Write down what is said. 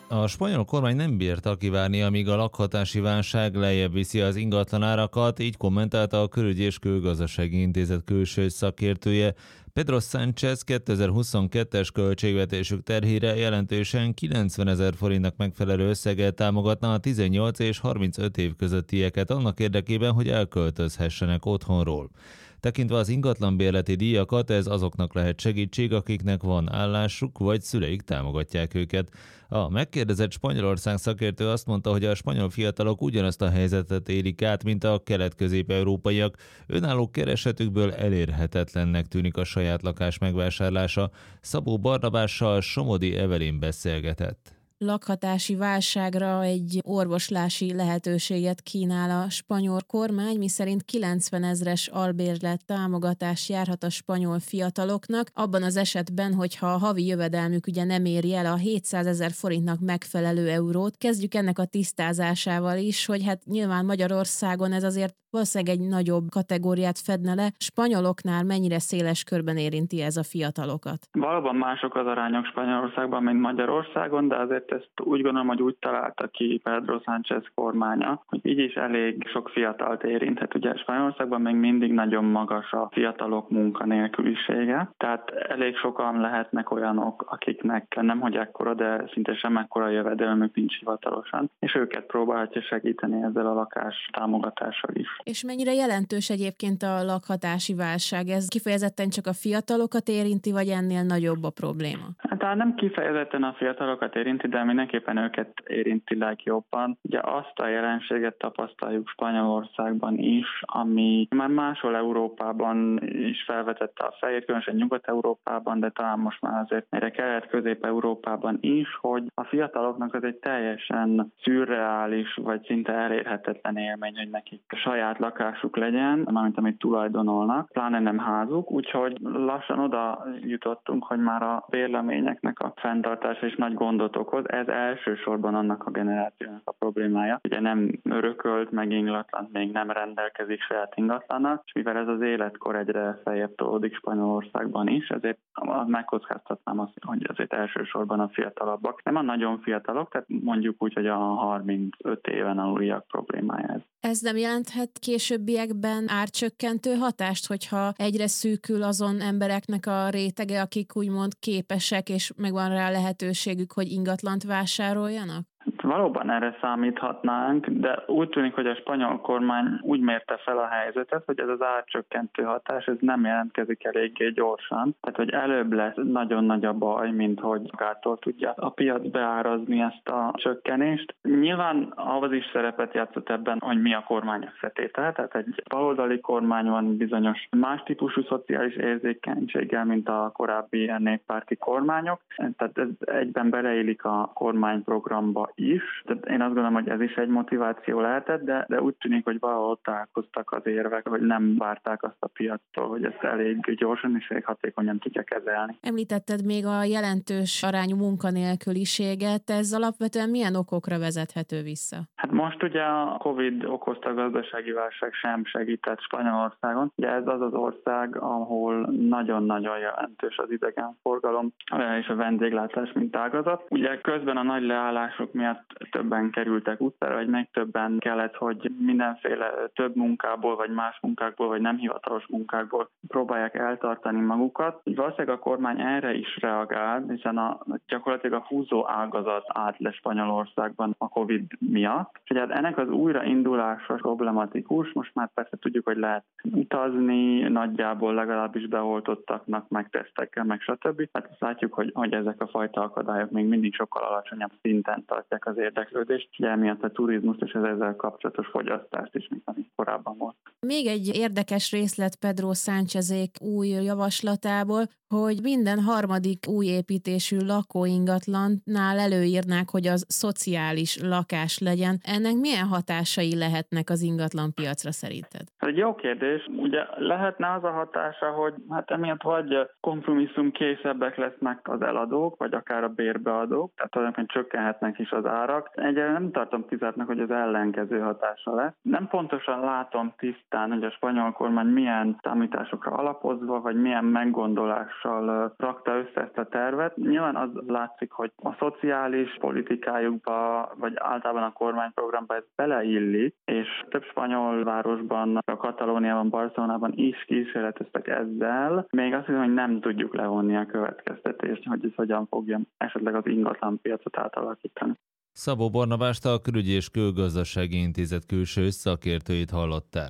A spanyol kormány nem bírta kivárni, amíg a lakhatási válság lejjebb viszi az ingatlanárakat, így kommentálta a Külügyi és Külgazdasági Intézet külső szakértője. Pedro Sánchez 2022-es költségvetésük terhére jelentősen 90 000 forintnak megfelelő összeggel támogatna a 18 és 35 év közöttieket annak érdekében, hogy elköltözhessenek otthonról. Tekintve az ingatlanbérleti díjakat, ez azoknak lehet segítség, akiknek van állásuk, vagy szüleik támogatják őket. A megkérdezett Spanyolország szakértő azt mondta, hogy a spanyol fiatalok ugyanazt a helyzetet élik át, mint a kelet-közép-európaiak. Önálló keresetükből elérhetetlennek tűnik a saját lakás megvásárlása. Szabó Barnabással Somodi Evelyn beszélgetett. Lakhatási válságra egy orvoslási lehetőséget kínál a spanyol kormány, miszerint 90 000-es albérlet támogatás járhat a spanyol fiataloknak, abban az esetben, hogyha a havi jövedelmük ugye nem éri el a 700 000 forintnak megfelelő eurót. Kezdjük ennek a tisztázásával is, hogy hát nyilván Magyarországon ez azért valószínűleg egy nagyobb kategóriát fedne le. Spanyoloknál mennyire széles körben érinti ez a fiatalokat? Valóban mások az arányok Spanyolországban, mint Magyarországon, de azért ezt úgy gondolom, hogy úgy találta ki Pedro Sánchez kormánya, hogy így is elég sok fiatalt érinthet. Ugye Spanyolországban még mindig nagyon magas a fiatalok munkanélkülisége, tehát elég sokan lehetnek olyanok, akiknek nemhogy ekkora, de szinte sem ekkora jövedelmük nincs hivatalosan, és őket próbálhatja segíteni ezzel a lakás támogatással is. És mennyire jelentős egyébként a lakhatási válság? Ez kifejezetten csak a fiatalokat érinti, vagy ennél nagyobb a probléma? Hát nem kifejezetten a fiatalokat érinti, de mindenképpen őket érinti legjobban. Ugye azt a jelenséget tapasztaljuk Spanyolországban is, ami már máshol Európában is felvetette a fejét, különösen Nyugat-Európában, de talán most már azért egyre Kelet-Közép-Európában is, hogy a fiataloknak az egy teljesen szürreális, vagy szinte elérhetetlen élmény, hogy nekik saját lakásuk legyen, mármint amit tulajdonolnak, pláne nem házuk, úgyhogy lassan oda jutottunk, hogy már a bérleményeknek a fenntartása is nagy gondot okoz. Ez elsősorban annak a generációnak a problémája. Ugye nem örökölt meg ingatlan, még nem rendelkezik saját ingatlannal, és mivel ez az életkor egyre feljebb tolódik Spanyolországban is, ezért megkockáztatnám azt, hogy azért elsősorban a fiatalabbak. Nem a nagyon fiatalok, tehát mondjuk úgy, hogy a 35 éven aluliak problémája ez. Ez nem jelenthet későbbiekben árcsökkentő hatást, hogyha egyre szűkül azon embereknek a rétege, akik úgymond képesek, és megvan rá lehetőségük, hogy ingatlant vásároljanak? Valóban erre számíthatnánk, de úgy tűnik, hogy a spanyol kormány úgy mérte fel a helyzetet, hogy ez az árcsökkentő hatás ez nem jelentkezik eléggé gyorsan. Tehát, hogy előbb lesz nagyon nagy a baj, mint hogy magától tudja a piac beárazni ezt a csökkenést. Nyilván ahhoz is szerepet játszott ebben, hogy mi a kormány összetétel. Tehát egy baloldali kormány van bizonyos más típusú szociális érzékenységgel, mint a korábbi néppárti kormányok. Tehát ez egyben beleillik a kormányprogramba is. Tehát én azt gondolom, hogy ez is egy motiváció lehetett, de úgy tűnik, hogy valahol találkoztak az érvek, hogy nem várták azt a piactól, hogy ezt elég gyorsan és elég hatékonyan tudja kezelni. Említetted még a jelentős arányú munkanélküliséget, ez alapvetően milyen okokra vezethető vissza? Hát most ugye a Covid okozta gazdasági válság sem segített Spanyolországon. Ugye ez az az ország, ahol nagyon-nagyon jelentős az idegenforgalom és a vendéglátás mint ágazat. Ugye közben a nagy leállások miatt többen kerültek utcára, vagy meg többen kellett, hogy mindenféle több munkából, vagy más munkákból, vagy nem hivatalos munkákból próbálják eltartani magukat. Így valószínűleg a kormány erre is reagált, hiszen gyakorlatilag a húzó ágazat állt le Spanyolországban a Covid miatt. És hát ennek az újraindulása problematikus, most már persze tudjuk, hogy lehet utazni, nagyjából legalábbis beoltottaknak, meg tesztekkel, meg stb. Hát azt látjuk, hogy ezek a fajta akadályok még mindig sokkal alacsonyabb szinten tartják az érdeklődést, ugye emiatt a turizmust és az ezzel kapcsolatos fogyasztást is, mint amit korábban volt. Még egy érdekes részlet Pedro Sánchezék új javaslatából, hogy minden harmadik új építésű lakóingatlannál előírnák, hogy az szociális lakás legyen. Ennek milyen hatásai lehetnek az ingatlanpiacra szerinted? Ez egy jó kérdés. Ugye lehetne az a hatása, hogy hát emiatt vagy kompromisszum készebbek lesznek az eladók, vagy akár a bérbeadók, tehát tulajdonképpen csökkenhetnek is az árak. Egyelőre nem tartom kizártnak, hogy az ellenkező hatása lesz. Nem pontosan látom tisztán, hogy a spanyol kormány milyen számításokra alapozva, vagy milyen meggondolással megfontolással rakta össze ezt a tervet. Nyilván az látszik, hogy a szociális politikájukba, vagy általában a kormányprogramba ez beleillik, és több spanyol városban, a Katalóniában, Barcelonában is kísérleteztek ezzel. Még azt hiszem, hogy nem tudjuk levonni a következtetést, hogy ez hogyan fogja esetleg az ingatlanpiacot átalakítani. Szabó Barnabást, a Külügyi és Külgazdasági Intézet külső szakértőit hallották.